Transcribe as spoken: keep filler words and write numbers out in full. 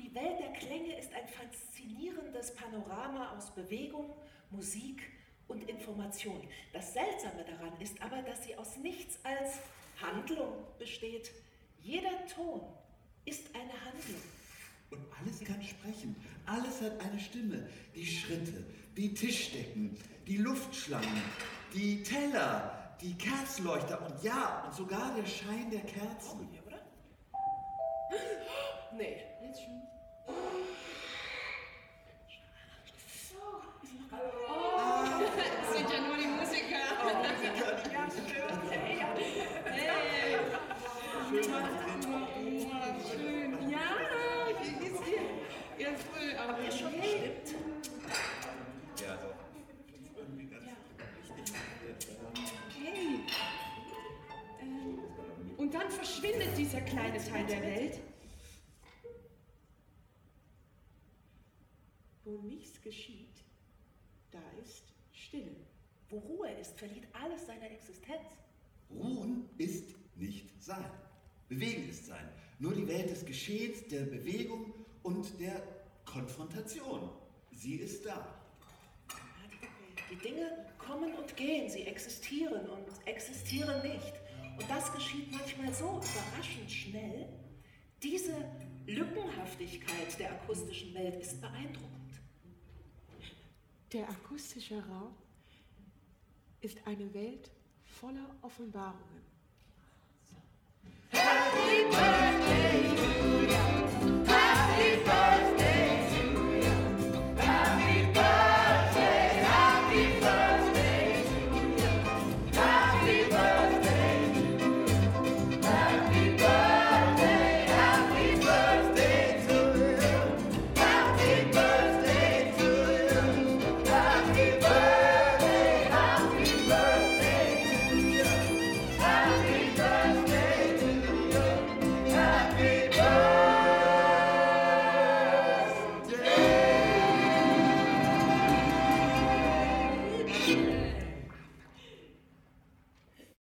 Die Welt der Klänge ist ein faszinierendes Panorama aus Bewegung, Musik und Information. Das Seltsame daran ist aber, dass sie aus nichts als Handlung besteht. Jeder Ton ist eine Handlung. Und alles kann sprechen, alles hat eine Stimme. Die Schritte, die Tischdecken, die Luftschlangen, die Teller, die Kerzleuchter und ja, und sogar der Schein der Kerzen. Oh, hier, oder? Nee. Jetzt schon. Oh, das sind ja nur die Musiker. Oh, Musiker, ja, stimmt. Hey, ja. Hey. Schön, Schön. Ja, wie geht's dir? Ja, voll. Aber Habt ihr schon gestimmt? Ja, doch. Irgendwie ganz richtig. hey. Ähm, und dann verschwindet dieser kleine Teil der Welt. Wo nichts geschieht, da ist Stille. Wo Ruhe ist, verliert alles seine Existenz. Ruhen ist nicht sein. Bewegen ist sein. Nur die Welt des Geschehens, der Bewegung und der Konfrontation. Sie ist da. Die Dinge kommen und gehen, sie existieren und existieren nicht. Und das geschieht manchmal so überraschend schnell. Diese Lückenhaftigkeit der akustischen Welt ist beeindruckend. Der akustische Raum ist eine Welt voller Offenbarungen. Happy Birthday!